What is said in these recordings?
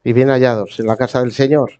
y bien hallados en la casa del Señor.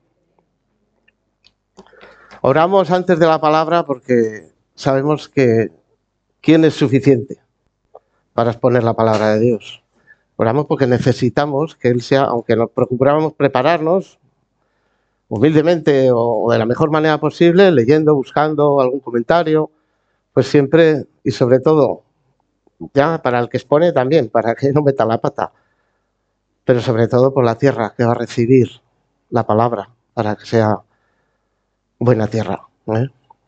Oramos antes de la palabra porque sabemos que ¿quién es suficiente para exponer la palabra de Dios? Oramos porque necesitamos que Él sea, aunque nos procuramos prepararnos humildemente o de la mejor manera posible, leyendo, buscando algún comentario, pues siempre y sobre todo, ya para el que expone también, para que no meta la pata, pero sobre todo por la tierra que va a recibir la palabra, para que sea buena tierra, ¿eh?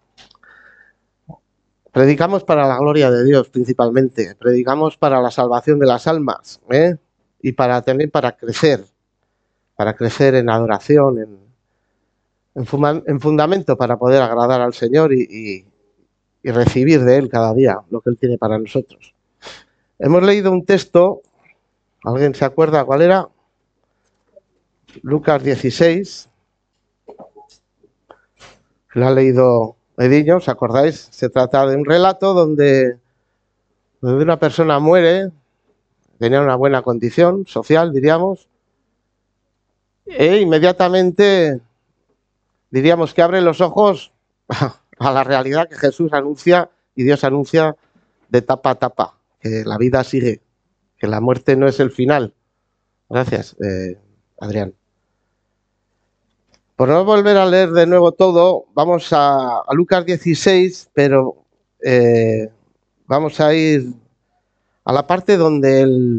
Predicamos para la gloria de Dios principalmente, predicamos para la salvación de las almas, ¿eh? Y también para crecer en adoración, en fundamento para poder agradar al Señor y recibir de Él cada día lo que Él tiene para nosotros. Hemos leído un texto, ¿alguien se acuerda cuál era? Lucas 16, lo ha leído Ediño, ¿os acordáis? Se trata de un relato donde una persona muere, tenía una buena condición social, diríamos, e inmediatamente diríamos que abre los ojos a la realidad que Jesús anuncia y Dios anuncia de tapa a tapa, que la vida sigue, que la muerte no es el final. Gracias, Adrián. Por no volver a leer de nuevo todo, vamos a Lucas 16, pero vamos a ir a la parte donde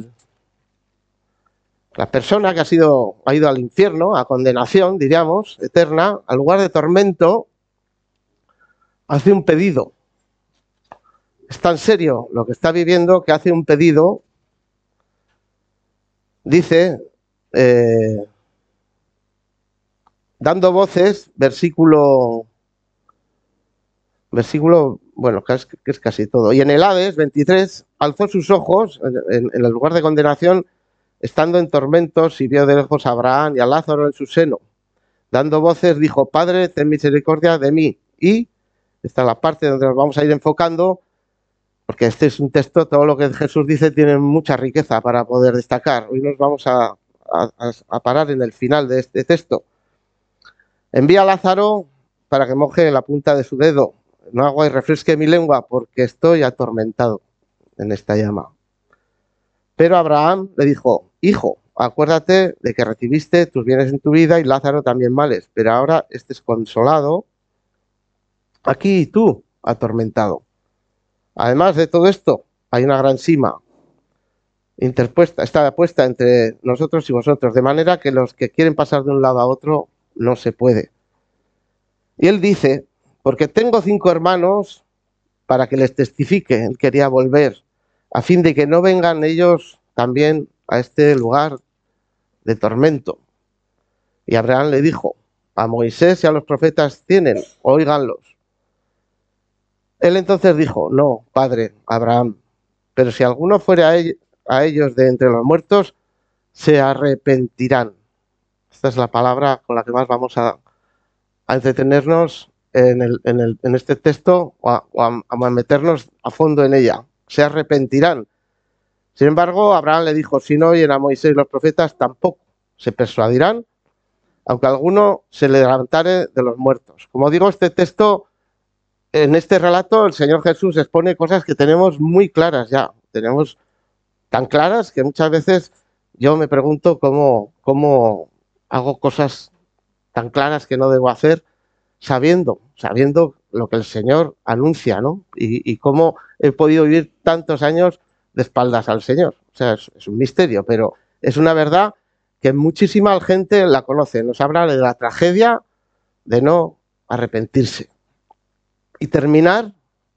la persona que ha ido al infierno, a condenación, diríamos, eterna, al lugar de tormento, hace un pedido. Es tan serio lo que está viviendo que hace un pedido. Dice, dando voces, versículo, bueno, que es casi todo. Y en el Hades 23, alzó sus ojos en el lugar de condenación, estando en tormentos, y vio de lejos a Abraham y a Lázaro en su seno. Dando voces, dijo, Padre, ten misericordia de mí. Y esta es la parte donde nos vamos a ir enfocando, porque este es un texto, todo lo que Jesús dice tiene mucha riqueza para poder destacar. Hoy nos vamos a parar en el final de este texto. Envía a Lázaro para que moje la punta de su dedo en agua y refresque mi lengua, porque estoy atormentado en esta llama. Pero Abraham le dijo, hijo, acuérdate de que recibiste tus bienes en tu vida y Lázaro también males, pero ahora estés consolado aquí y tú atormentado. Además de todo esto, hay una gran sima está puesta entre nosotros y vosotros, de manera que los que quieren pasar de un lado a otro no se puede. Y él dice, porque tengo 5 hermanos para que les testifique, él quería volver, a fin de que no vengan ellos también a este lugar de tormento. Y Abraham le dijo, a Moisés y a los profetas tienen, óiganlos. Él entonces dijo, no, padre Abraham, pero si alguno fuera a ellos de entre los muertos, se arrepentirán. Esta es la palabra con la que más vamos a entretenernos en este texto o a meternos a fondo en ella. Se arrepentirán. Sin embargo, Abraham le dijo, si no oyen a Moisés y los profetas, tampoco se persuadirán, aunque alguno se le levantare de los muertos. Como digo, este texto, en este relato, el Señor Jesús expone cosas que tenemos muy claras ya. Tenemos tan claras que muchas veces yo me pregunto cómo hago cosas tan claras que no debo hacer, sabiendo lo que el Señor anuncia, ¿no? Y cómo he podido vivir tantos años de espaldas al Señor. O sea, es un misterio, pero es una verdad que muchísima gente la conoce. Nos habla de la tragedia de no arrepentirse y terminar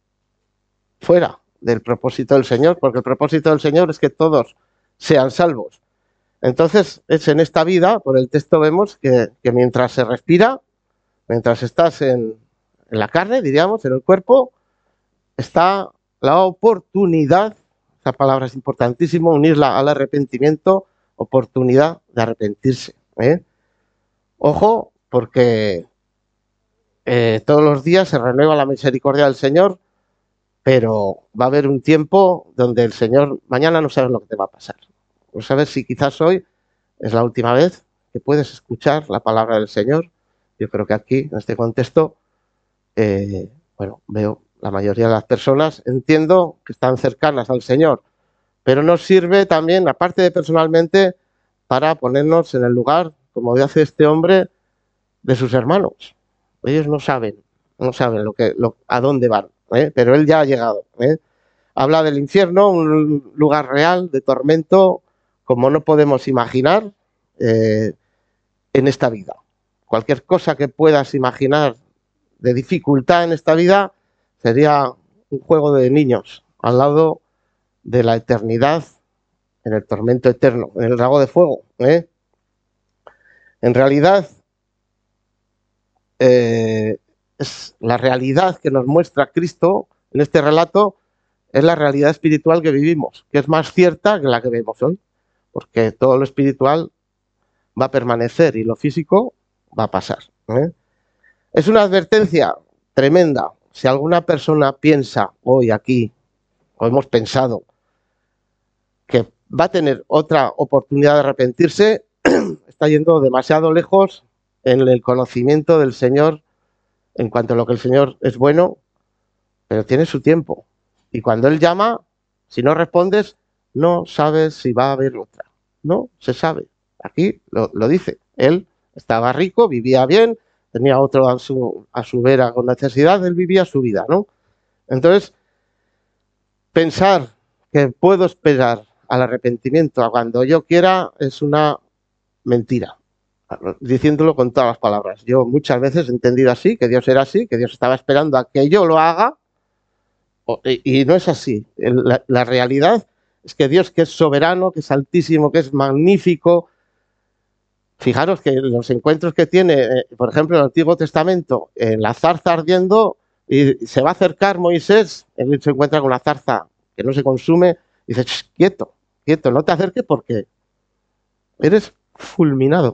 fuera del propósito del Señor, porque el propósito del Señor es que todos sean salvos. Entonces, es en esta vida, por el texto vemos que mientras se respira, mientras estás en la carne, diríamos, en el cuerpo, está la oportunidad, esa palabra es importantísimo, unirla al arrepentimiento, oportunidad de arrepentirse. Ojo, porque todos los días se renueva la misericordia del Señor, pero va a haber un tiempo donde el Señor, mañana no sabes lo que te va a pasar. No sabes si quizás hoy es la última vez que puedes escuchar la palabra del Señor. Yo creo que aquí, en este contexto, bueno, veo la mayoría de las personas, entiendo que están cercanas al Señor, pero nos sirve también, aparte de personalmente, para ponernos en el lugar, como hace este hombre, de sus hermanos. Ellos no saben a dónde van, pero él ya ha llegado. Habla del infierno, un lugar real de tormento, como no podemos imaginar en esta vida. Cualquier cosa que puedas imaginar de dificultad en esta vida sería un juego de niños al lado de la eternidad en el tormento eterno, en el lago de fuego. En realidad, es la realidad que nos muestra Cristo en este relato, es la realidad espiritual que vivimos, que es más cierta que la que vemos hoy, porque todo lo espiritual va a permanecer y lo físico va a pasar. Es una advertencia tremenda. Si alguna persona piensa hoy aquí, o hemos pensado, que va a tener otra oportunidad de arrepentirse, está yendo demasiado lejos en el conocimiento del Señor en cuanto a lo que el Señor es bueno, pero tiene su tiempo. Y cuando Él llama, si no respondes, no sabes si va a haber otra. No se sabe. Aquí lo dice. Él estaba rico, vivía bien, tenía otro a su vera con necesidad, él vivía su vida, ¿no? Entonces, pensar que puedo esperar al arrepentimiento a cuando yo quiera es una mentira, diciéndolo con todas las palabras. Yo muchas veces he entendido así, que Dios era así, que Dios estaba esperando a que yo lo haga, y no es así. La realidad es que Dios, que es soberano, que es altísimo, que es magnífico, fijaros que los encuentros que tiene, por ejemplo, en el Antiguo Testamento, en la zarza ardiendo, y se va a acercar Moisés, él se encuentra con la zarza que no se consume, y dice, quieto, quieto, no te acerques porque eres fulminado.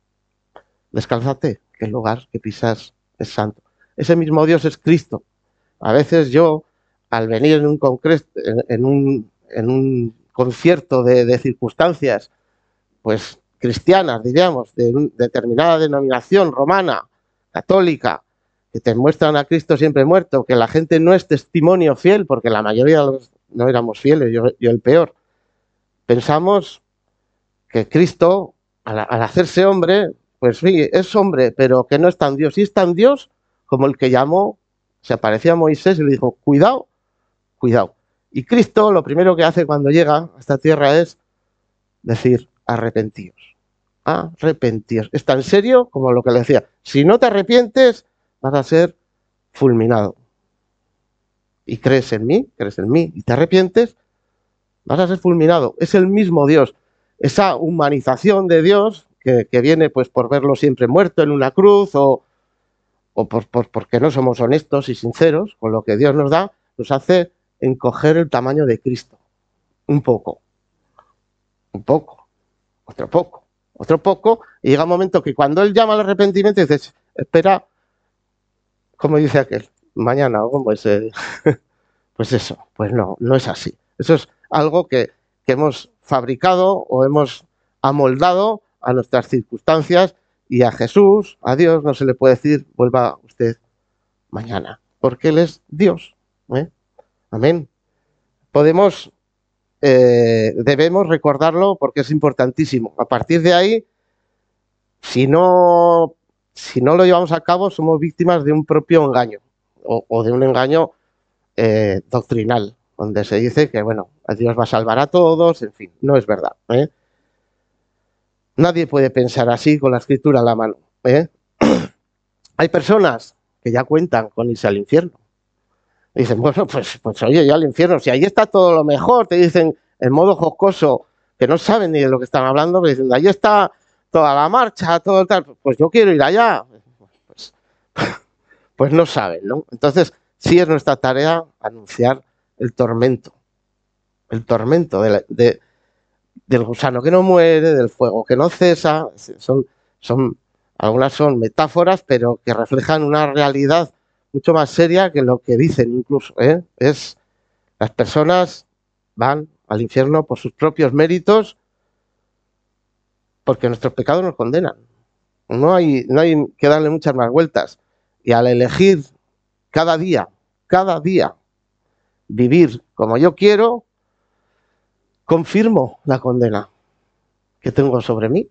Descálzate, que el lugar que pisas es santo. Ese mismo Dios es Cristo. A veces yo, al venir en un concierto de circunstancias, pues cristianas, diríamos, de una determinada denominación romana, católica, que te muestran a Cristo siempre muerto, que la gente no es testimonio fiel, porque la mayoría no éramos fieles, yo el peor. Pensamos que Cristo, al hacerse hombre, pues sí, es hombre, pero que no es tan Dios. Y es tan Dios como el que llamó, se apareció a Moisés y le dijo, cuidado, cuidado. Y Cristo lo primero que hace cuando llega a esta tierra es decir, arrepentíos. Arrepentíos. Es tan serio como lo que le decía. Si no te arrepientes, vas a ser fulminado. Y crees en mí, y te arrepientes, vas a ser fulminado. Es el mismo Dios. Esa humanización de Dios que viene pues por verlo siempre muerto en una cruz o porque no somos honestos y sinceros con lo que Dios nos da, nos hace encoger el tamaño de Cristo. Un poco, otro poco, y llega un momento que cuando Él llama al arrepentimiento dices, espera, como dice aquel, mañana, o como es, pues eso, pues no es así. Eso es algo que hemos fabricado o hemos amoldado a nuestras circunstancias, y a Jesús, a Dios, no se le puede decir, vuelva usted mañana, porque Él es Dios. Amén. Debemos recordarlo porque es importantísimo. A partir de ahí, si no lo llevamos a cabo, somos víctimas de un propio engaño o de un engaño doctrinal, donde se dice que, bueno, Dios va a salvar a todos, en fin, no es verdad. Nadie puede pensar así con la escritura a la mano. Hay personas que ya cuentan con irse al infierno. Dicen, bueno, pues oye, ya al infierno, si ahí está todo lo mejor, te dicen en modo jocoso, que no saben ni de lo que están hablando, pero dicen, ahí está toda la marcha, todo tal, pues yo quiero ir allá. Pues no saben, ¿no? Entonces, sí es nuestra tarea anunciar el tormento del gusano que no muere, del fuego que no cesa. Algunas son metáforas, pero que reflejan una realidad mucho más seria que lo que dicen incluso. Las personas van al infierno por sus propios méritos porque nuestros pecados nos condenan. No hay que darle muchas más vueltas. Y al elegir cada día, vivir como yo quiero, confirmo la condena que tengo sobre mí.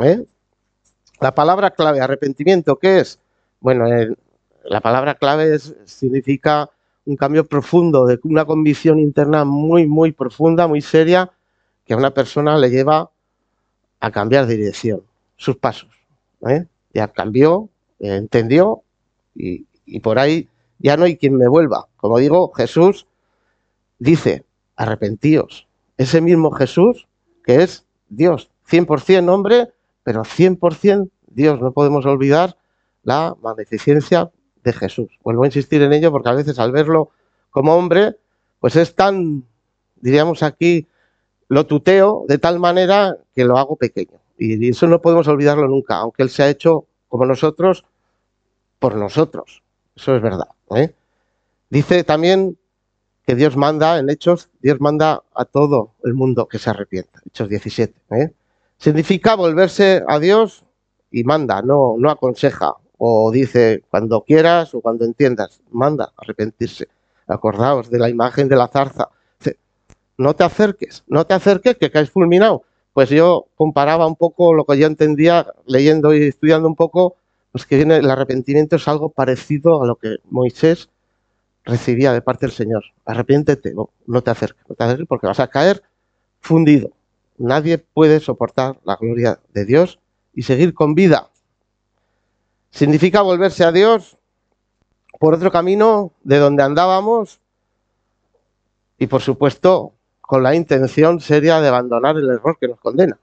La palabra clave, arrepentimiento, ¿qué es? Bueno, la palabra clave significa un cambio profundo, de una convicción interna muy, muy profunda, muy seria, que a una persona le lleva a cambiar de dirección, sus pasos. Ya cambió, entendió, y por ahí ya no hay quien me vuelva. Como digo, Jesús dice, arrepentíos. Ese mismo Jesús que es Dios, 100% hombre, pero 100% Dios. No podemos olvidar la magnificencia de Jesús. Vuelvo a insistir en ello porque a veces al verlo como hombre, pues es tan, diríamos aquí, lo tuteo de tal manera que lo hago pequeño. Y eso no podemos olvidarlo nunca, aunque Él se ha hecho como nosotros, por nosotros. Eso es verdad. Dice también que Dios manda, en Hechos, Dios manda a todo el mundo que se arrepienta. Hechos 17. Significa volverse a Dios y manda, no aconseja. O dice cuando quieras o cuando entiendas. Manda arrepentirse. Acordaos de la imagen de la zarza. Dice, no te acerques, que caes fulminado. Pues yo comparaba un poco lo que yo entendía leyendo y estudiando un poco, pues que el arrepentimiento es algo parecido a lo que Moisés recibía de parte del Señor. Arrepiéntete, no te acerques porque vas a caer fundido. Nadie puede soportar la gloria de Dios y seguir con vida. Significa volverse a Dios por otro camino de donde andábamos y, por supuesto, con la intención seria de abandonar el error que nos condena.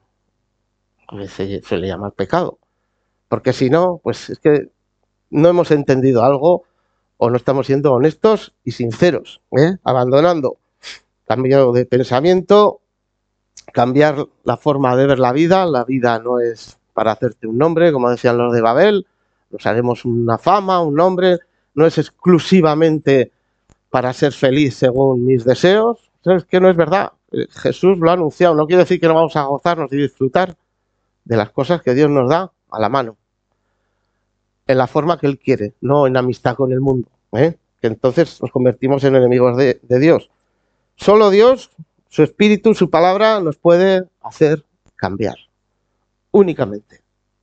Se le llama el pecado. Porque si no, pues es que no hemos entendido algo o no estamos siendo honestos y sinceros, abandonando cambio de pensamiento, cambiar la forma de ver la vida. La vida no es para hacerte un nombre, como decían los de Babel, nos haremos una fama, un nombre, no es exclusivamente para ser feliz según mis deseos. Es que no es verdad. Jesús lo ha anunciado, no quiere decir que no vamos a gozarnos y disfrutar de las cosas que Dios nos da a la mano, en la forma que Él quiere, no en amistad con el mundo, que entonces nos convertimos en enemigos de Dios. Solo Dios, su Espíritu, su palabra nos puede hacer cambiar, únicamente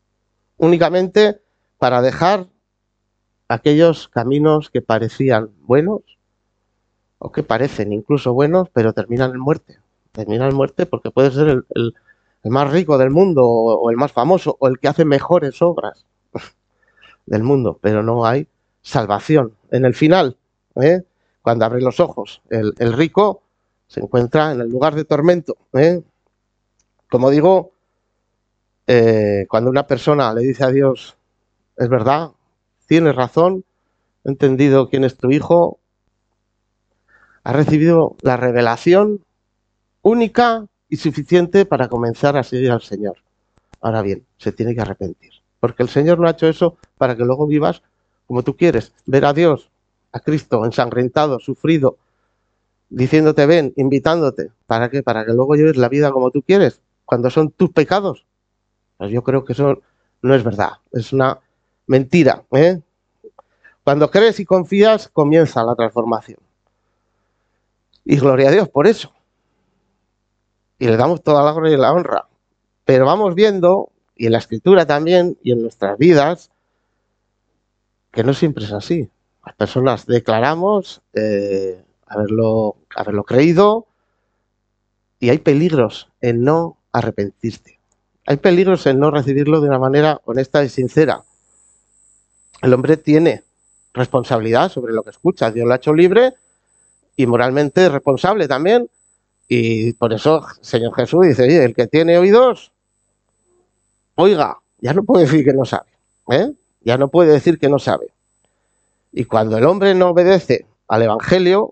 para dejar aquellos caminos que parecían buenos o que parecen incluso buenos, pero terminan en muerte. Terminan en muerte porque puede ser el más rico del mundo o el más famoso o el que hace mejores obras del mundo, pero no hay salvación. En el final, cuando abre los ojos, el rico se encuentra en el lugar de tormento. Como digo, cuando una persona le dice a Dios, es verdad, tienes razón, he entendido quién es tu hijo, ha recibido la revelación única y suficiente para comenzar a seguir al Señor. Ahora bien, se tiene que arrepentir, porque el Señor no ha hecho eso para que luego vivas como tú quieres, ver a Dios, a Cristo ensangrentado, sufrido, diciéndote ven, invitándote. ¿Para qué? Para que luego lleves la vida como tú quieres, cuando son tus pecados. Pues yo creo que eso no es verdad, es una mentira. Cuando crees y confías, comienza la transformación. Y gloria a Dios por eso. Y le damos toda la gloria y la honra. Pero vamos viendo, y en la Escritura también, y en nuestras vidas, que no siempre es así. Las personas declaramos haberlo creído, y hay peligros en no arrepentirte. Hay peligros en no recibirlo de una manera honesta y sincera. El hombre tiene responsabilidad sobre lo que escucha. Dios lo ha hecho libre y moralmente responsable también. Y por eso el Señor Jesús dice, oye, el que tiene oídos, oiga. Ya no puede decir que no sabe. Ya no puede decir que no sabe. Y cuando el hombre no obedece al Evangelio,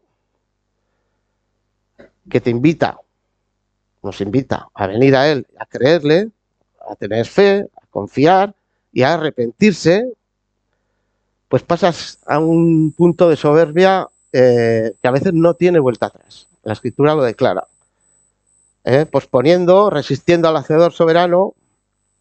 que nos invita a venir a Él, a creerle, a tener fe, a confiar y a arrepentirse, pues pasas a un punto de soberbia que a veces no tiene vuelta atrás. La Escritura lo declara. Posponiendo, resistiendo al Hacedor soberano,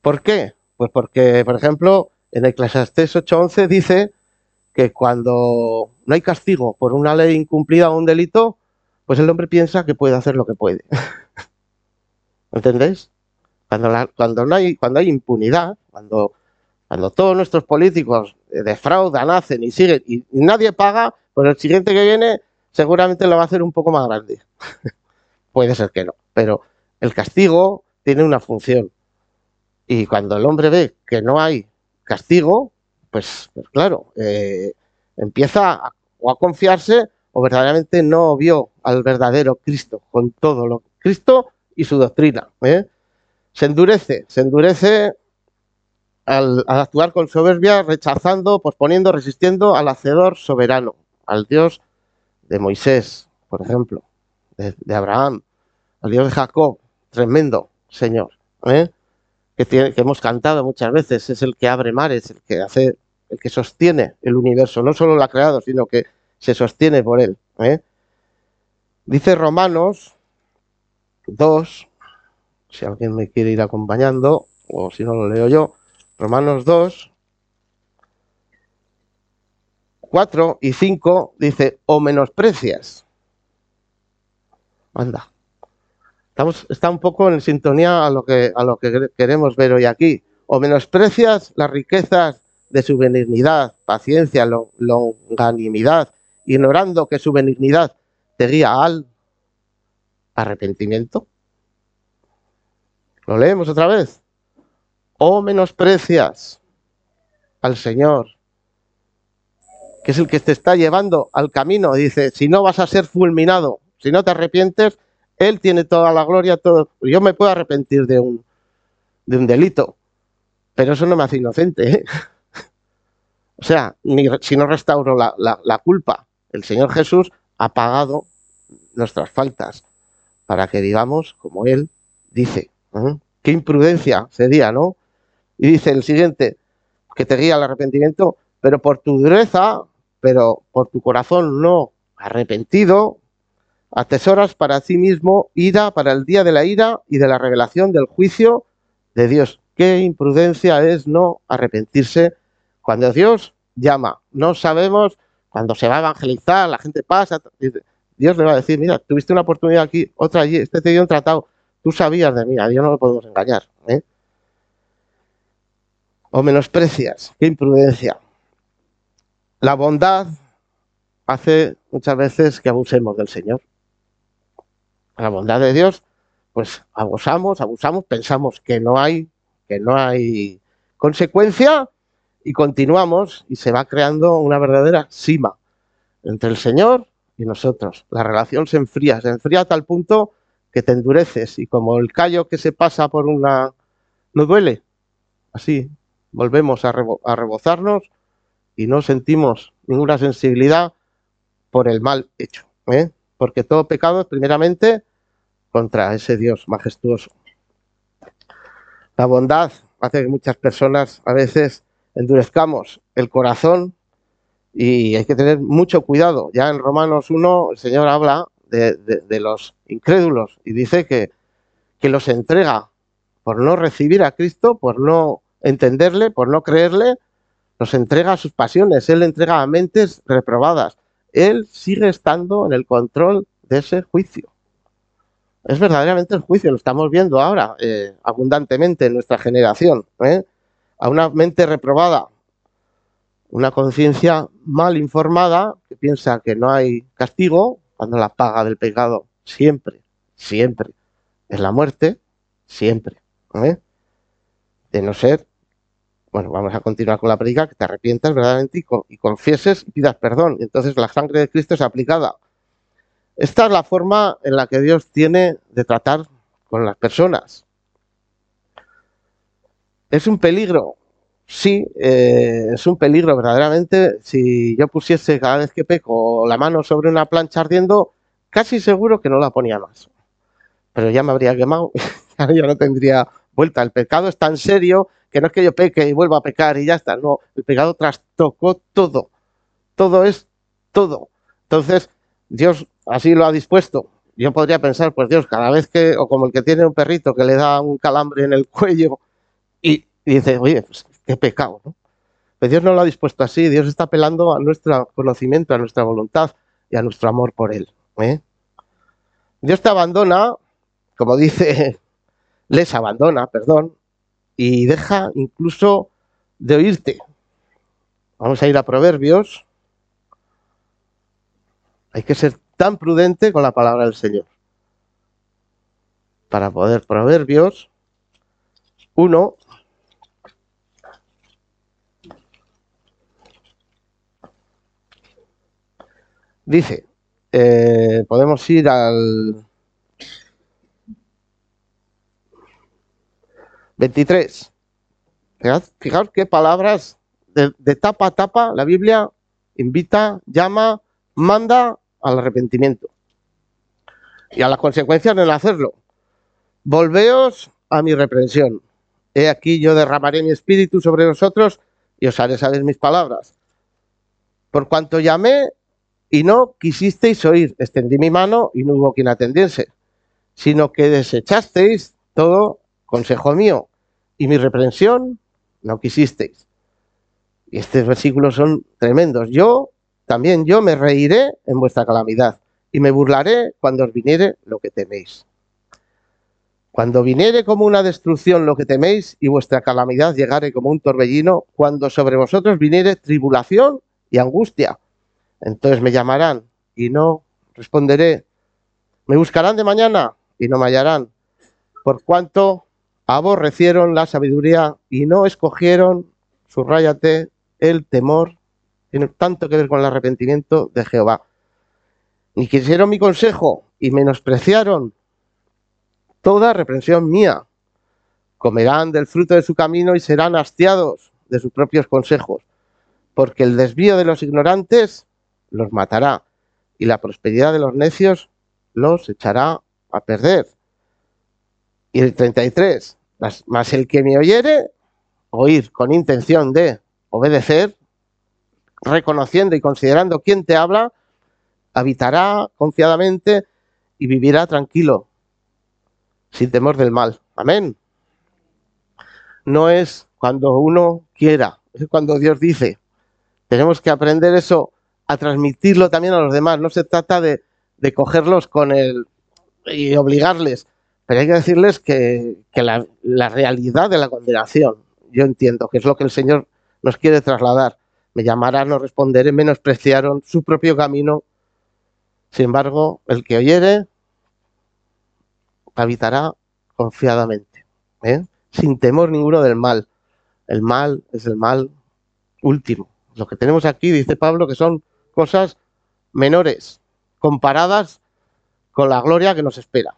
¿Por qué? Pues porque, por ejemplo, en Eclesiastés 8:11 dice que cuando no hay castigo por una ley incumplida o un delito, pues el hombre piensa que puede hacer lo que puede. ¿Entendéis? Cuando hay impunidad, cuando todos nuestros políticos defraudan, hacen y siguen y nadie paga, pues el siguiente que viene seguramente lo va a hacer un poco más grande. Puede ser que no, pero el castigo tiene una función. Y cuando el hombre ve que no hay castigo, pues claro, empieza o a confiarse o verdaderamente no vio al verdadero Cristo con todo lo Cristo y su doctrina. Se endurece al actuar con soberbia, rechazando, posponiendo, resistiendo al Hacedor soberano, al Dios de Moisés, por ejemplo, de Abraham, al Dios de Jacob, tremendo Señor, que hemos cantado muchas veces, es el que abre mares, el que sostiene el universo, no solo lo ha creado, sino que se sostiene por él. Dice Romanos 2, si alguien me quiere ir acompañando, o si no lo leo yo, Romanos 2, 4 y 5 dice, o menosprecias. Anda. Está un poco en sintonía a lo que queremos ver hoy aquí. O menosprecias las riquezas de su benignidad, paciencia, longanimidad, ignorando que su benignidad te guía al arrepentimiento. Lo leemos otra vez. O menosprecias al Señor, que es el que te está llevando al camino. Dice, si no vas a ser fulminado, si no te arrepientes, Él tiene toda la gloria, todo. Yo me puedo arrepentir de un delito, pero eso no me hace inocente, ¿eh? O sea, si no restauro la culpa, el Señor Jesús ha pagado nuestras faltas para que vivamos como Él dice. Qué imprudencia sería, ¿no? Y dice el siguiente, que te guía al arrepentimiento, pero por tu dureza, pero por tu corazón no arrepentido, atesoras para sí mismo ira para el día de la ira y de la revelación del juicio de Dios. Qué imprudencia es no arrepentirse cuando Dios llama. No sabemos cuando se va a evangelizar, la gente pasa, Dios le va a decir, mira, tuviste una oportunidad aquí, otra allí, este te dio un tratado, tú sabías de mí, a Dios no lo podemos engañar. O menosprecias, qué imprudencia. La bondad hace muchas veces que abusemos del Señor. La bondad de Dios, pues abusamos, pensamos que no hay consecuencia y continuamos y se va creando una verdadera sima entre el Señor y nosotros. La relación se enfría a tal punto que te endureces y como el callo que se pasa por una... no duele, así volvemos a rebozarnos y no sentimos ninguna sensibilidad por el mal hecho, porque todo pecado es primeramente contra ese Dios majestuoso. La bondad hace que muchas personas a veces endurezcamos el corazón y hay que tener mucho cuidado. Ya en Romanos 1 el Señor habla de los incrédulos y dice que los entrega por no recibir a Cristo, por no entenderle, por no creerle, los entrega a sus pasiones, Él entrega a mentes reprobadas. Él sigue estando en el control de ese juicio. Es verdaderamente el juicio, lo estamos viendo ahora abundantemente en nuestra generación. A una mente reprobada, una conciencia mal informada que piensa que no hay castigo, cuando la paga del pecado siempre es la muerte, siempre. De no ser, bueno, vamos a continuar con la predica, que te arrepientas verdaderamente y confieses y pidas perdón. Y entonces la sangre de Cristo es aplicada. Esta es la forma en la que Dios tiene de tratar con las personas. ¿Es un peligro? Sí, es un peligro verdaderamente. Si yo pusiese cada vez que peco la mano sobre una plancha ardiendo, casi seguro que no la ponía más. Pero ya me habría quemado, ya no tendría vuelta. El pecado es tan serio que no es que yo peque y vuelva a pecar y ya está. No, el pecado trastocó todo. Todo es todo. Entonces, Dios así lo ha dispuesto. Yo podría pensar, pues Dios, cada vez que, o como el que tiene un perrito que le da un calambre en el cuello y Y dice, oye, pues qué pecado, ¿no? Pero Dios no lo ha dispuesto así. Dios está apelando a nuestro conocimiento, a nuestra voluntad y a nuestro amor por Él, ¿eh? Dios te abandona, como dice, les abandona, perdón, y deja incluso de oírte. Vamos a ir a Proverbios. Hay que ser tan prudente con la palabra del Señor. Para poder, Proverbios 1, dice, podemos ir al 23. Fijaos qué palabras de tapa a tapa la Biblia invita, llama, manda al arrepentimiento y a las consecuencias de no hacerlo. Volveos a mi reprensión. He aquí yo derramaré mi espíritu sobre vosotros y os haré saber mis palabras. Por cuanto llamé y no quisisteis oír, extendí mi mano y no hubo quien atendiese, sino que desechasteis todo consejo mío y mi reprensión no quisisteis. Y estos versículos son tremendos. También yo me reiré en vuestra calamidad y me burlaré cuando os viniere lo que teméis. Cuando viniere como una destrucción lo que teméis y vuestra calamidad llegare como un torbellino, cuando sobre vosotros viniere tribulación y angustia, entonces me llamarán y no responderé. Me buscarán de mañana y no me hallarán, por cuanto aborrecieron la sabiduría y no escogieron, subráyate, el temor, tiene tanto que ver con el arrepentimiento de Jehová. Ni quisieron mi consejo y menospreciaron toda reprensión mía. Comerán del fruto de su camino y serán hastiados de sus propios consejos, porque el desvío de los ignorantes los matará y la prosperidad de los necios los echará a perder. Y el 33, mas el que me oyere, oír con intención de obedecer, reconociendo y considerando quién te habla, habitará confiadamente y vivirá tranquilo, sin temor del mal. Amén. No es cuando uno quiera, es cuando Dios dice. Tenemos que aprender eso, a transmitirlo también a los demás. No se trata de cogerlos con el y obligarles, pero hay que decirles que la realidad de la condenación, yo entiendo que es lo que el Señor nos quiere trasladar. Me llamarán, no responderé, menospreciaron su propio camino. Sin embargo, el que oyere habitará confiadamente, sin temor ninguno del mal. El mal es el mal último. Lo que tenemos aquí, dice Pablo, que son cosas menores, comparadas con la gloria que nos espera.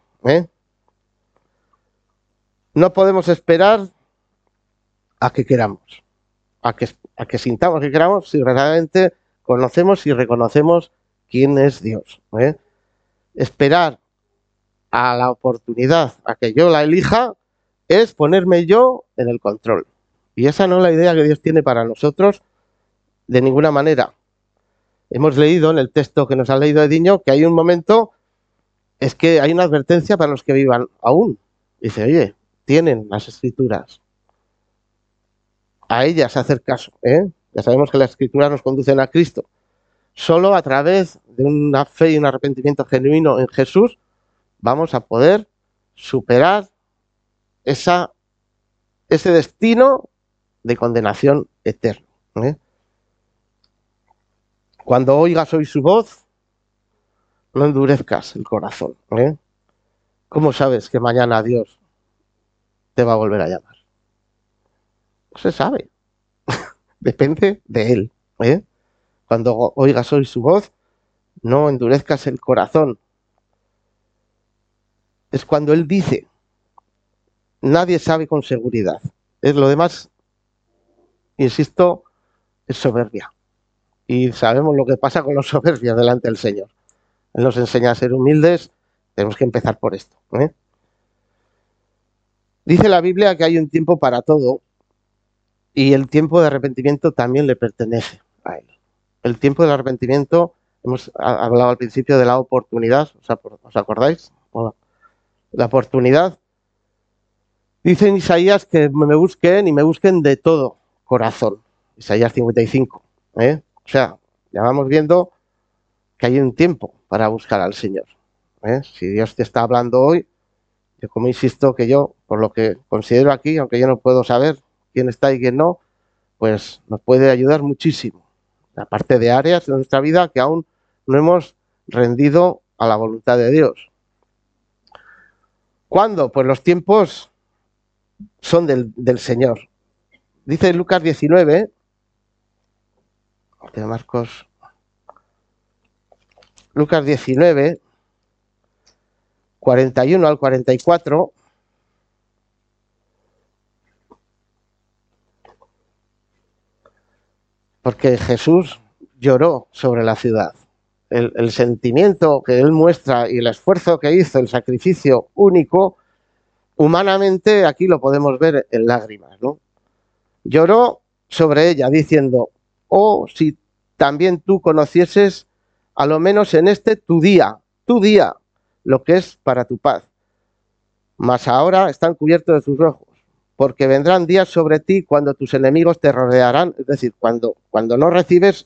No podemos esperar a que queramos, a que sintamos que queramos, si realmente conocemos y reconocemos quién es Dios. Esperar a la oportunidad, a que yo la elija, es ponerme yo en el control. Y esa no es la idea que Dios tiene para nosotros de ninguna manera. Hemos leído en el texto que nos ha leído Ediño que hay un momento, es que hay una advertencia para los que vivan aún. Dice, oye, tienen las escrituras. A ellas hacer caso. Ya sabemos que las escrituras nos conducen a Cristo. Solo a través de una fe y un arrepentimiento genuino en Jesús vamos a poder superar ese destino de condenación eterna. Cuando oigas hoy su voz, no endurezcas el corazón. ¿Cómo sabes que mañana Dios te va a volver a llamar? No se sabe. Depende de Él. Cuando oigas hoy su voz, no endurezcas el corazón. Es cuando Él dice. Nadie sabe con seguridad. Es lo demás, insisto, es soberbia. Y sabemos lo que pasa con los soberbios delante del Señor. Él nos enseña a ser humildes. Tenemos que empezar por esto. Dice la Biblia que hay un tiempo para todo y el tiempo de arrepentimiento también le pertenece a Él. El tiempo del arrepentimiento, hemos hablado al principio de la oportunidad, ¿os acordáis? La oportunidad Dice en Isaías que me busquen y me busquen de todo corazón. Isaías 55. O sea, ya vamos viendo que hay un tiempo para buscar al Señor. Si Dios te está hablando hoy, yo como insisto que yo, por lo que considero aquí, aunque yo no puedo saber quién está y quién no, pues nos puede ayudar muchísimo. Aparte de áreas de nuestra vida que aún no hemos rendido a la voluntad de Dios. ¿Cuándo? Pues los tiempos son del Señor. Dice Lucas 19, de Marcos, Lucas 19, 41 al 44, porque Jesús lloró sobre la ciudad. El sentimiento que él muestra y el esfuerzo que hizo, el sacrificio único, humanamente aquí lo podemos ver en lágrimas, ¿no? Lloró sobre ella diciendo, oh, si también tú conocieses, a lo menos en este tu día, lo que es para tu paz. Mas ahora están cubiertos de tus ojos, porque vendrán días sobre ti cuando tus enemigos te rodearán, es decir, cuando no recibes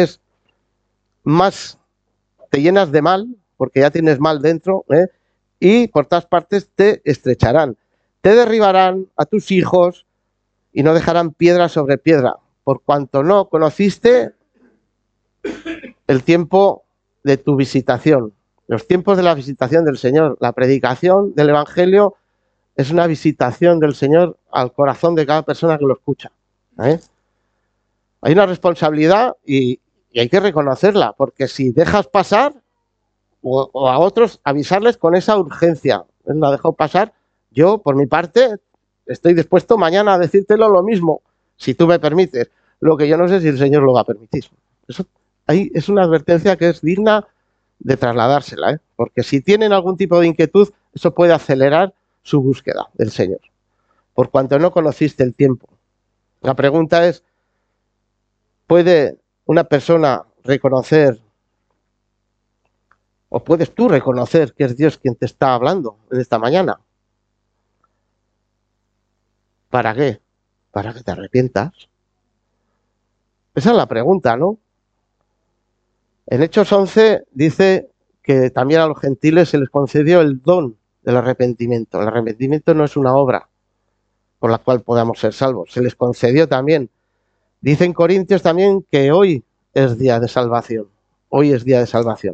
más, te llenas de mal, porque ya tienes mal dentro, y por todas partes te estrecharán, te derribarán a tus hijos y no dejarán piedra sobre piedra, por cuanto no conociste el tiempo de tu visitación, los tiempos de la visitación del Señor. La predicación del Evangelio es una visitación del Señor al corazón de cada persona que lo escucha. Hay una responsabilidad y hay que reconocerla, porque si dejas pasar, o a otros avisarles con esa urgencia, la dejo pasar, yo por mi parte estoy dispuesto mañana a decírtelo lo mismo, si tú me permites. Lo que yo no sé si el Señor lo va a permitir. Eso ahí es una advertencia que es digna de trasladársela, porque si tienen algún tipo de inquietud, eso puede acelerar su búsqueda del Señor, por cuanto no conociste el tiempo. La pregunta es, ¿puede una persona reconocer, o puedes tú reconocer que es Dios quien te está hablando en esta mañana? ¿Para qué? Para que te arrepientas. Esa es la pregunta, ¿no? En Hechos 11 dice que también a los gentiles se les concedió el don del arrepentimiento. El arrepentimiento no es una obra por la cual podamos ser salvos. Se les concedió también. Dice en Corintios también que hoy es día de salvación. Hoy es día de salvación.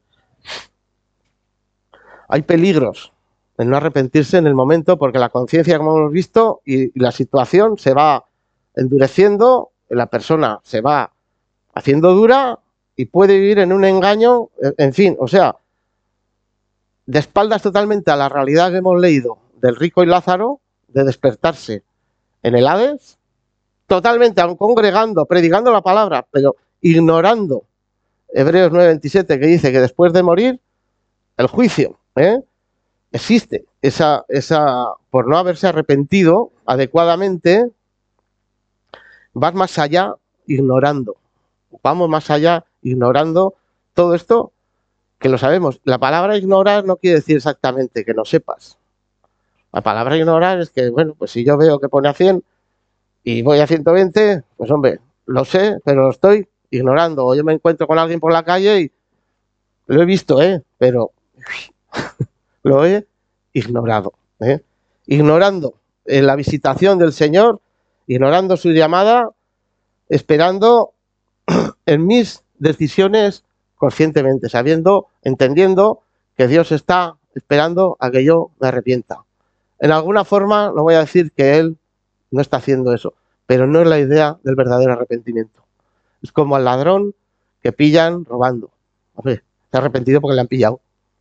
Hay peligros en no arrepentirse en el momento, porque la conciencia, como hemos visto, y la situación se va endureciendo, la persona se va haciendo dura y puede vivir en un engaño, en fin, o sea, de espaldas totalmente a la realidad que hemos leído del rico y Lázaro, de despertarse en el Hades, totalmente, aun congregando, predicando la palabra, pero ignorando Hebreos 9:27, que dice que después de morir, el juicio, existe esa, por no haberse arrepentido adecuadamente, vas más allá ignorando. Vamos más allá ignorando todo esto que lo sabemos. La palabra ignorar no quiere decir exactamente que no sepas. La palabra ignorar es que, bueno, pues si yo veo que pone a 100 y voy a 120, pues hombre, lo sé, pero lo estoy ignorando. O yo me encuentro con alguien por la calle y lo he visto, pero lo he ignorado. Ignorando la visitación del Señor, ignorando su llamada, esperando en mis decisiones conscientemente, sabiendo, entendiendo que Dios está esperando a que yo me arrepienta. En alguna forma, no voy a decir que Él no está haciendo eso, pero no es la idea del verdadero arrepentimiento. Es como al ladrón que pillan robando. A ver, está arrepentido porque le han pillado.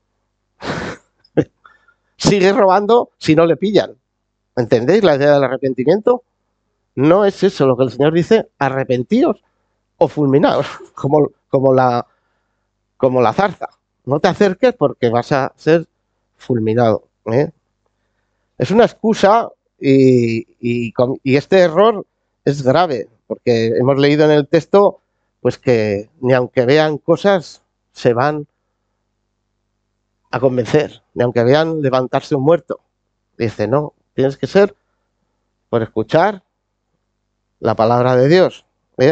Sigue robando si no le pillan. ¿Entendéis la idea del arrepentimiento? No es eso lo que el Señor dice, arrepentíos o fulminaos, como la zarza. No te acerques porque vas a ser fulminado. Es una excusa y este error es grave, porque hemos leído en el texto pues que ni aunque vean cosas se van a convencer, ni aunque vean levantarse un muerto. Dice, no, tienes que ser por escuchar la palabra de Dios.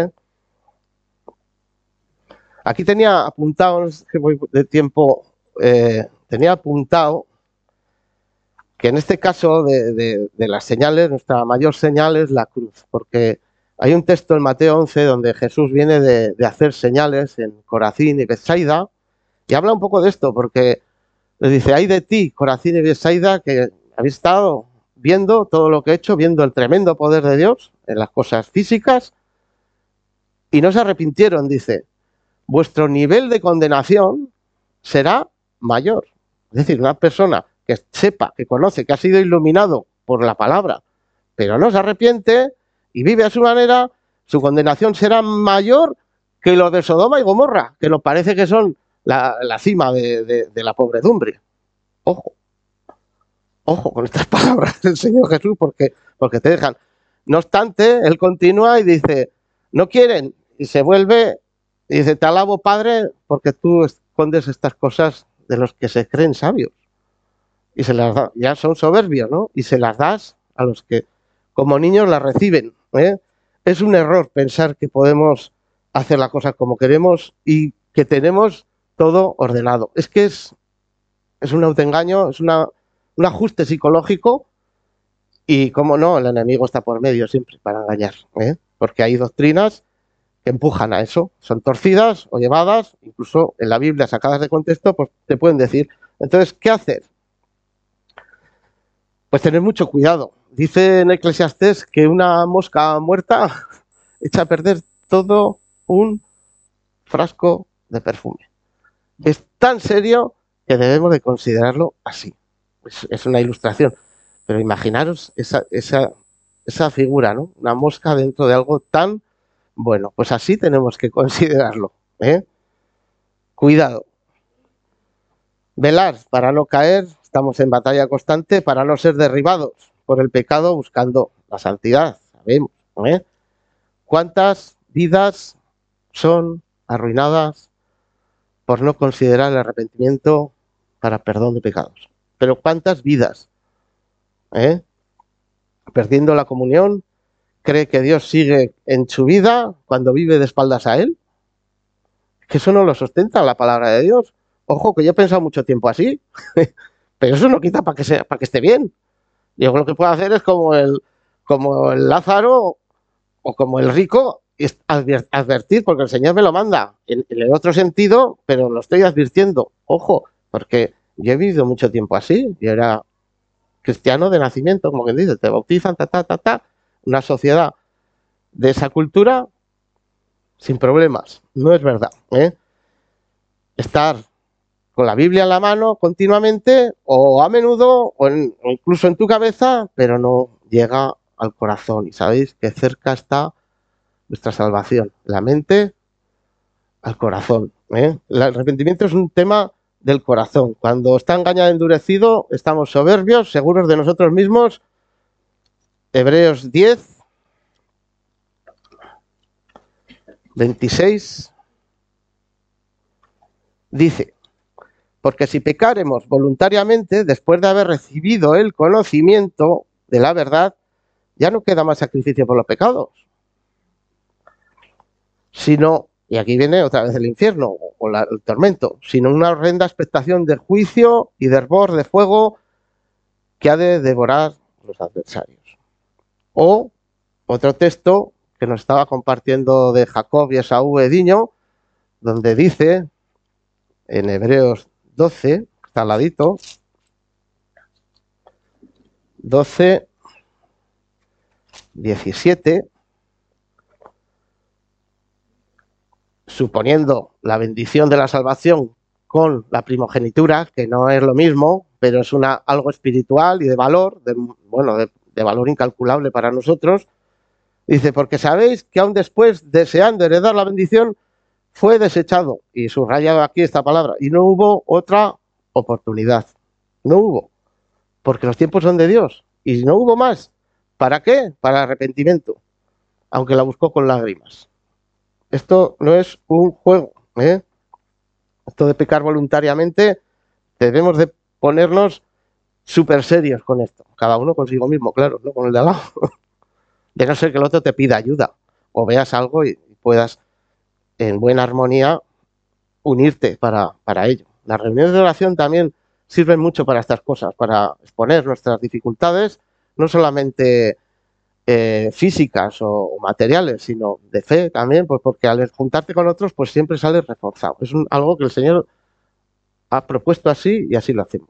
Aquí tenía apuntado, no sé, que voy de tiempo, tenía apuntado que en este caso de las señales, nuestra mayor señal es la cruz, porque hay un texto en Mateo 11 donde Jesús viene de hacer señales en Corazín y Betsaida, y habla un poco de esto, porque le dice, ay de ti, Corazín y Betsaida, que habéis estado viendo todo lo que he hecho, viendo el tremendo poder de Dios en las cosas físicas, y no se arrepintieron, dice, vuestro nivel de condenación será mayor. Es decir, una persona que sepa, que conoce, que ha sido iluminado por la palabra, pero no se arrepiente y vive a su manera, su condenación será mayor que lo de Sodoma y Gomorra, que nos parece que son la cima de la pobredumbre. Ojo, ojo con estas palabras del Señor Jesús, porque te dejan. No obstante, Él continúa y dice, no quieren, y se vuelve y dice, te alabo, Padre, porque tú escondes estas cosas de los que se creen sabios. Y se las da, ya son soberbios, ¿no? Y se las das a los que como niños las reciben. Es un error pensar que podemos hacer las cosas como queremos y que tenemos todo ordenado. Es que es un autoengaño, es un ajuste psicológico y, como no, el enemigo está por medio siempre para engañar, porque hay doctrinas que empujan a eso, son torcidas o llevadas, incluso en la Biblia sacadas de contexto, pues te pueden decir. Entonces, ¿qué hacer? Pues tener mucho cuidado. Dice en Eclesiastés que una mosca muerta echa a perder todo un frasco de perfume. Es tan serio que debemos de considerarlo así. Es una ilustración, pero imaginaros esa figura, ¿no? Una mosca dentro de algo tan bueno. Pues así tenemos que considerarlo. Cuidado. Velar para no caer. Estamos en batalla constante para no ser derribados por el pecado buscando la santidad. Sabemos, ¿cuántas vidas son arruinadas por no considerar el arrepentimiento para perdón de pecados? Pero ¿cuántas vidas? Perdiendo la comunión, cree que Dios sigue en su vida cuando vive de espaldas a Él. Que eso no lo sustenta la palabra de Dios. Ojo, que yo he pensado mucho tiempo así, pero eso no quita para que esté bien. Yo lo que puedo hacer es como el Lázaro o como el rico, advertir, porque el Señor me lo manda en el otro sentido, pero lo estoy advirtiendo. Ojo, porque yo he vivido mucho tiempo así. Yo era cristiano de nacimiento, como quien dice, te bautizan, una sociedad de esa cultura sin problemas. No es verdad. Estar con la Biblia en la mano continuamente o a menudo o incluso en tu cabeza, pero no llega al corazón. Y sabéis que cerca está nuestra salvación, la mente al corazón. El arrepentimiento es un tema del corazón. Cuando está engañado y endurecido, estamos soberbios, seguros de nosotros mismos. Hebreos 10, 26 dice, porque si pecaremos voluntariamente después de haber recibido el conocimiento de la verdad, ya no queda más sacrificio por los pecados, sino, y aquí viene otra vez el infierno o el tormento, sino una horrenda expectación de juicio y de hervor de fuego que ha de devorar los adversarios. O otro texto que nos estaba compartiendo de Jacob y Esaú Ediño, donde dice en Hebreos 12, está al ladito, 12, 17, suponiendo la bendición de la salvación con la primogenitura, que no es lo mismo, pero es algo espiritual y de valor, de valor incalculable para nosotros. Dice, porque sabéis que aún después, deseando heredar la bendición, fue desechado, y subrayado aquí esta palabra, y no hubo otra oportunidad. No hubo, porque los tiempos son de Dios, y no hubo más. ¿Para qué? Para arrepentimiento, aunque la buscó con lágrimas. Esto no es un juego, Esto de pecar voluntariamente, debemos de ponernos súper serios con esto. Cada uno consigo mismo, claro, no con el de al lado. De no ser que el otro te pida ayuda o veas algo y puedas, en buena armonía, unirte para ello. Las reuniones de oración también sirven mucho para estas cosas, para exponer nuestras dificultades, no solamente físicas o materiales, sino de fe también, pues porque al juntarte con otros, pues siempre sales reforzado. Es algo que el Señor ha propuesto así y así lo hacemos.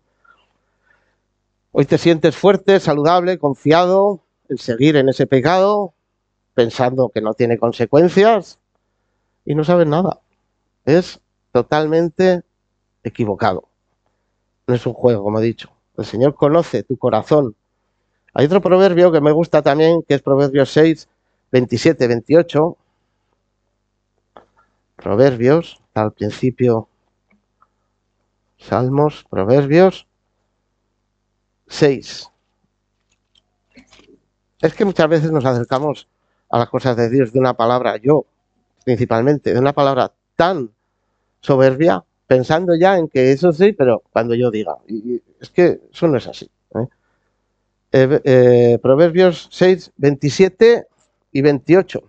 Hoy te sientes fuerte, saludable, confiado en seguir en ese pecado, pensando que no tiene consecuencias y no sabes nada. Es totalmente equivocado. No es un juego, como he dicho. El Señor conoce tu corazón. Hay otro proverbio que me gusta también, que es Proverbios 6, 27, 28. Proverbios, al principio, Salmos, Proverbios 6. Es que muchas veces nos acercamos a las cosas de Dios de una palabra, yo principalmente, de una palabra tan soberbia, pensando ya en que eso sí, pero cuando yo diga. Y es que eso no es así. Proverbios 6, 27 y 28.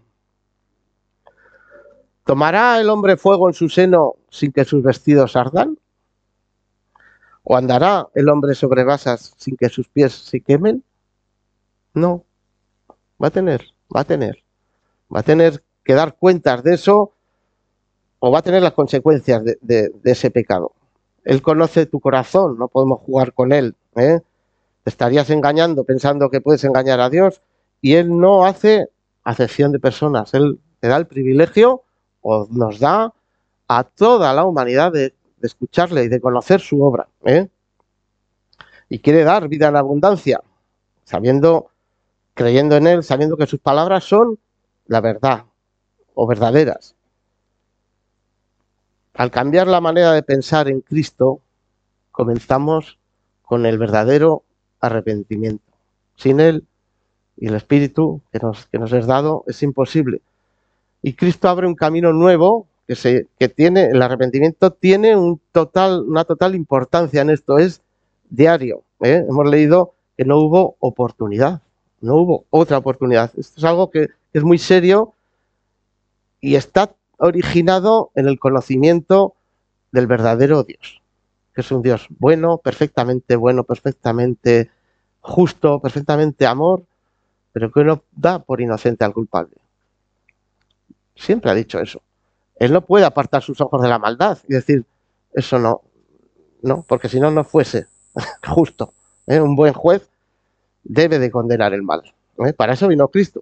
¿Tomará el hombre fuego en su seno sin que sus vestidos ardan? ¿O andará el hombre sobre brasas sin que sus pies se quemen? No, va a tener que dar cuentas de eso o va a tener las consecuencias de ese pecado. Él conoce tu corazón, no podemos jugar con él. Te estarías engañando pensando que puedes engañar a Dios y Él no hace acepción de personas. Él te da el privilegio o nos da a toda la humanidad de escucharle y de conocer su obra. Y quiere dar vida en abundancia, creyendo en Él, sabiendo que sus palabras son la verdad o verdaderas. Al cambiar la manera de pensar en Cristo, comenzamos con el verdadero arrepentimiento. Sin Él y el Espíritu que nos es dado es imposible. Y Cristo abre un camino nuevo que tiene, el arrepentimiento tiene una total importancia en esto, es diario. Hemos leído que no hubo oportunidad, no hubo otra oportunidad. Esto es algo que es muy serio y está originado en el conocimiento del verdadero Dios, que es un Dios bueno, perfectamente justo, perfectamente amor, pero que no da por inocente al culpable. Siempre ha dicho eso. Él no puede apartar sus ojos de la maldad y decir, eso no, porque si no, no fuese justo. Un buen juez debe de condenar el mal. Para eso vino Cristo.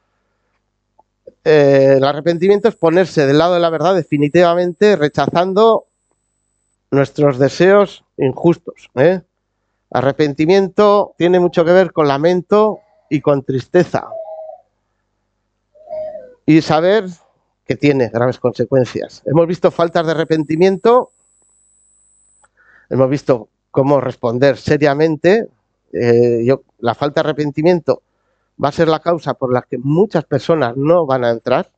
El arrepentimiento es ponerse del lado de la verdad definitivamente, rechazando nuestros deseos injustos. Arrepentimiento tiene mucho que ver con lamento y con tristeza. Y saber que tiene graves consecuencias. Hemos visto faltas de arrepentimiento, hemos visto cómo responder seriamente. La falta de arrepentimiento va a ser la causa por la que muchas personas no van a entrar.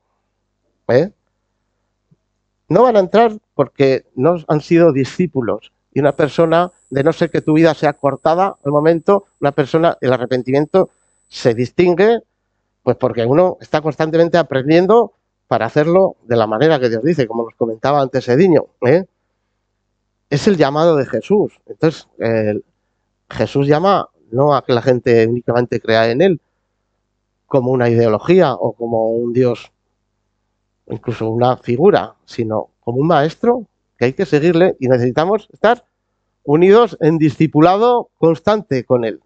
No van a entrar porque no han sido discípulos. Y una persona, de no ser que tu vida sea cortada al momento, una persona, el arrepentimiento se distingue pues porque uno está constantemente aprendiendo para hacerlo de la manera que Dios dice, como nos comentaba antes Ediño. Es el llamado de Jesús. Entonces, Jesús llama no a que la gente únicamente crea en Él como una ideología o como un Dios, incluso una figura, sino como un maestro que hay que seguirle y necesitamos estar unidos en discipulado constante con Él.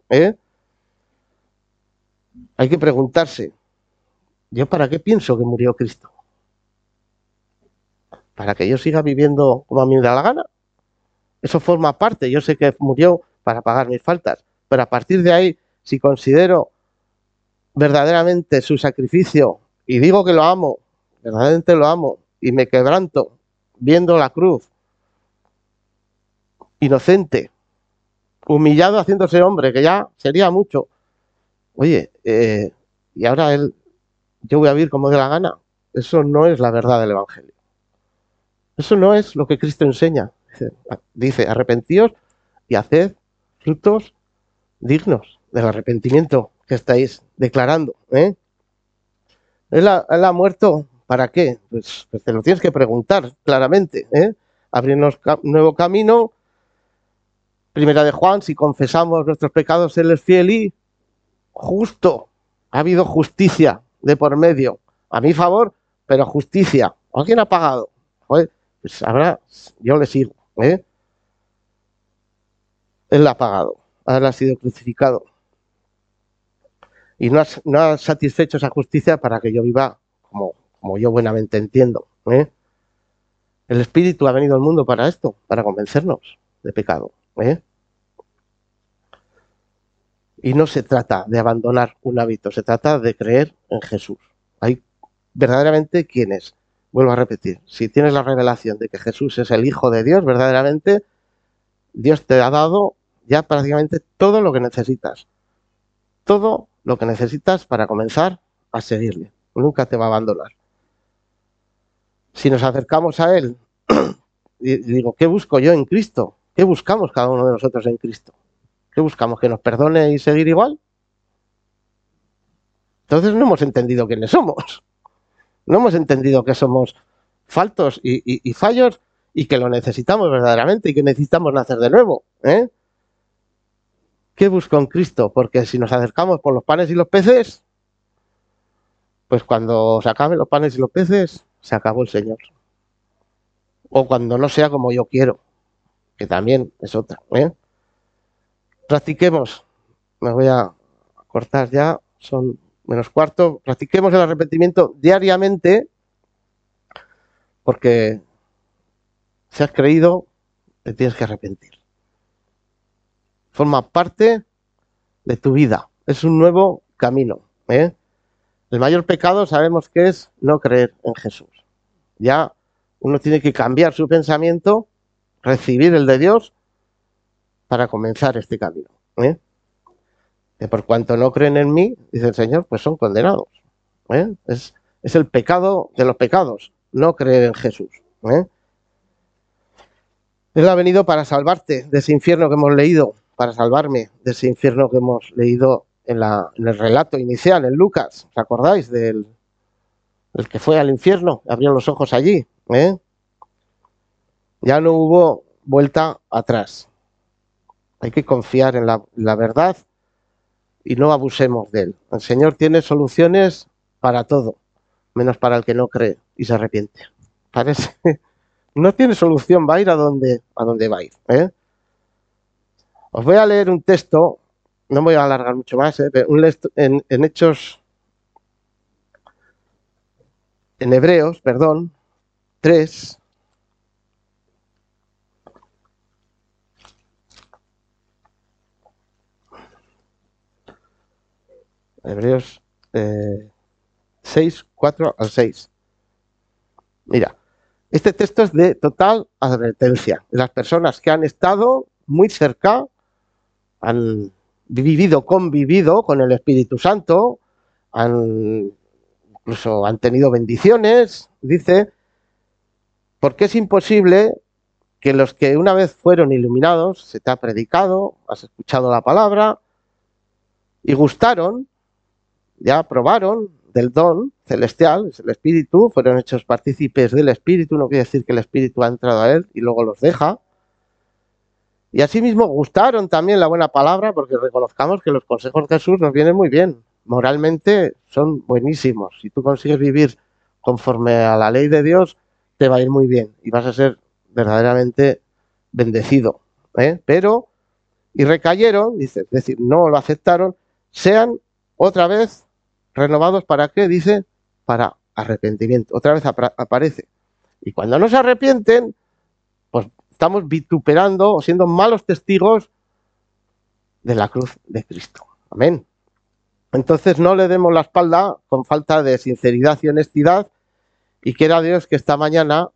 Hay que preguntarse, ¿yo para qué pienso que murió Cristo? ¿Para que yo siga viviendo como a mí me da la gana? Eso forma parte, yo sé que murió para pagar mis faltas, pero a partir de ahí, si considero verdaderamente su sacrificio y digo que lo amo, verdaderamente lo amo y me quebranto viendo la cruz, inocente, humillado haciéndose hombre, que ya sería mucho. Oye, y ahora yo voy a vivir como de la gana. Eso no es la verdad del Evangelio. Eso no es lo que Cristo enseña. Dice, arrepentíos y haced frutos dignos del arrepentimiento que estáis declarando. Él ha muerto, ¿para qué? Pues te lo tienes que preguntar claramente. Abrirnos nuevo camino. Primera de Juan, si confesamos nuestros pecados, Él es fiel y justo. Ha habido justicia de por medio. A mi favor, pero justicia. ¿A quién ha pagado? Joder, pues ahora yo le sigo. Él la ha pagado. Ahora ha sido crucificado. Y no ha satisfecho esa justicia para que yo viva como yo buenamente entiendo. El Espíritu ha venido al mundo para esto, para convencernos de pecado. Y no se trata de abandonar un hábito, se trata de creer en Jesús. Hay verdaderamente quienes, vuelvo a repetir, si tienes la revelación de que Jesús es el Hijo de Dios, verdaderamente Dios te ha dado ya prácticamente todo lo que necesitas. Todo lo que necesitas para comenzar a seguirle. Nunca te va a abandonar. Si nos acercamos a Él y digo, ¿qué busco yo en Cristo? ¿Qué buscamos cada uno de nosotros en Cristo? ¿Qué buscamos? ¿Que nos perdone y seguir igual? Entonces no hemos entendido quiénes somos. No hemos entendido que somos faltos y fallos y que lo necesitamos verdaderamente y que necesitamos nacer de nuevo. ¿Qué busco en Cristo? Porque si nos acercamos por los panes y los peces, pues cuando se acaben los panes y los peces, se acabó el Señor. O cuando no sea como yo quiero, que también es otra. Practiquemos, me voy a cortar ya, son -4, practiquemos el arrepentimiento diariamente, porque si has creído, te tienes que arrepentir. Forma parte de tu vida, es un nuevo camino. El mayor pecado sabemos que es no creer en Jesús. Ya uno tiene que cambiar su pensamiento, recibir el de Dios para comenzar este camino. Que por cuanto no creen en mí, dice el Señor, pues son condenados. Es el pecado de los pecados, no creer en Jesús. Él ha venido para salvarte de ese infierno que hemos leído, para salvarme de ese infierno que hemos leído en el relato inicial, en Lucas. ¿Os acordáis del que fue al infierno? Abrió los ojos allí. Ya no hubo vuelta atrás. Hay que confiar en la verdad y no abusemos de él. El Señor tiene soluciones para todo, menos para el que no cree y se arrepiente. Parece... No tiene solución, va a ir a donde va a ir. Os voy a leer un texto, no me voy a alargar mucho más, en Hechos, en Hebreos, 3. Hebreos 6, 4 al 6. Mira, este texto es de total advertencia. Las personas que han estado muy cerca, han convivido con el Espíritu Santo, incluso han tenido bendiciones, dice, porque es imposible que los que una vez fueron iluminados, se te ha predicado, has escuchado la palabra y gustaron, ya probaron del don celestial, es el Espíritu, fueron hechos partícipes del Espíritu, no quiere decir que el Espíritu ha entrado a él y luego los deja. Y asimismo gustaron también la buena palabra, porque reconozcamos que los consejos de Jesús nos vienen muy bien, moralmente son buenísimos. Si tú consigues vivir conforme a la ley de Dios, te va a ir muy bien y vas a ser verdaderamente bendecido. Pero, y recayeron, dice, es decir, no lo aceptaron, sean otra vez renovados, ¿para qué? Dice, para arrepentimiento. Otra vez aparece. Y cuando no se arrepienten, pues estamos vituperando o siendo malos testigos de la cruz de Cristo. Amén. Entonces no le demos la espalda con falta de sinceridad y honestidad y quiera Dios que esta mañana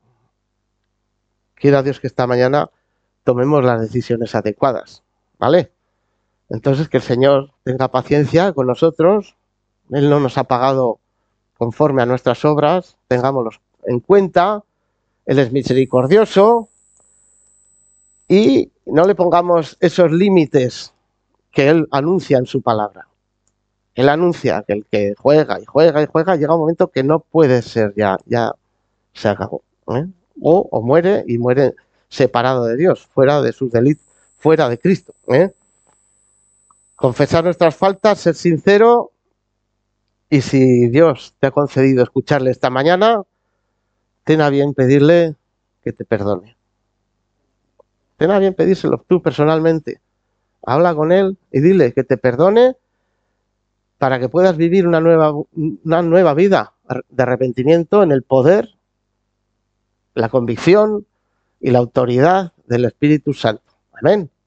tomemos las decisiones adecuadas. ¿Vale? Entonces que el Señor tenga paciencia con nosotros. Él no nos ha pagado conforme a nuestras obras, tengámoslos en cuenta. Él es misericordioso y no le pongamos esos límites que Él anuncia en su palabra. Él anuncia que el que juega y juega y juega llega un momento que no puede ser, ya se acabó. ¿Eh? O muere y muere separado de Dios, fuera de sus delitos, fuera de Cristo. ¿Eh? Confesar nuestras faltas, ser sincero, y si Dios te ha concedido escucharle esta mañana, ten a bien pedirle que te perdone. Ten a bien pedírselo tú personalmente. Habla con Él y dile que te perdone para que puedas vivir una nueva vida de arrepentimiento en el poder, la convicción y la autoridad del Espíritu Santo. Amén.